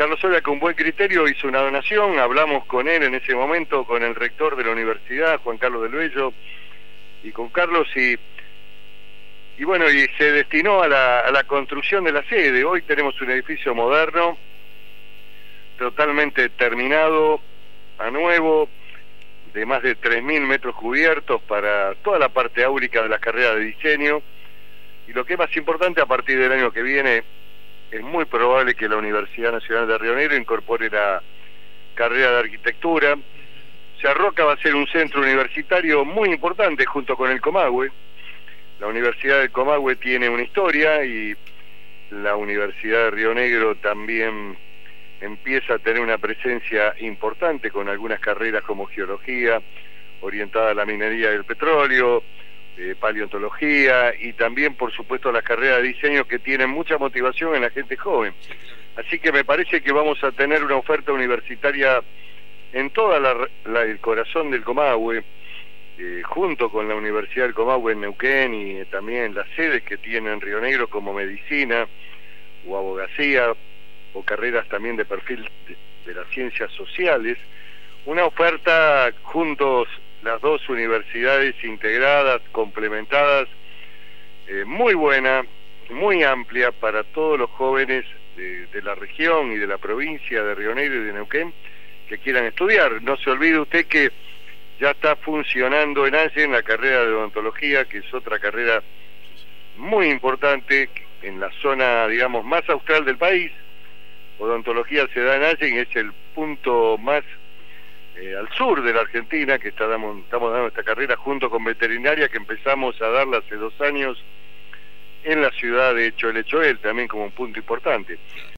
Carlos Soria, con buen criterio, hizo una donación. Hablamos con él en ese momento, con el rector de la universidad, Juan Carlos del Bello, y con Carlos, y bueno, y se destinó a la construcción de la sede. Hoy tenemos un edificio moderno, totalmente terminado, a nuevo, de más de 3.000 metros cubiertos para toda la parte áurica de las carreras de diseño. Y lo que es más importante, a partir del año que viene, es muy probable que la Universidad Nacional de Río Negro incorpore la carrera de arquitectura. Roca va a ser un centro universitario muy importante junto con el Comahue. La Universidad del Comahue tiene una historia y la Universidad de Río Negro también empieza a tener una presencia importante con algunas carreras como geología, orientada a la minería del petróleo, paleontología, y también por supuesto las carreras de diseño que tienen mucha motivación en la gente joven. Así que me parece que vamos a tener una oferta universitaria en toda el corazón del Comahue, junto con la Universidad del Comahue en Neuquén, y también las sedes que tiene en Río Negro como medicina o abogacía, o carreras también de perfil de las ciencias sociales. Una oferta juntos, las dos universidades integradas, complementadas, muy buena, muy amplia para todos los jóvenes de la región y de la provincia de Río Negro y de Neuquén que quieran estudiar. No se olvide usted que ya está funcionando en Allen la carrera de odontología, que es otra carrera muy importante en la zona, digamos, más austral del país. Odontología se da en Allen, es el punto más al sur de la Argentina, que estamos dando esta carrera junto con veterinaria, que empezamos a darla hace 2 años en la ciudad de Choel, también como un punto importante.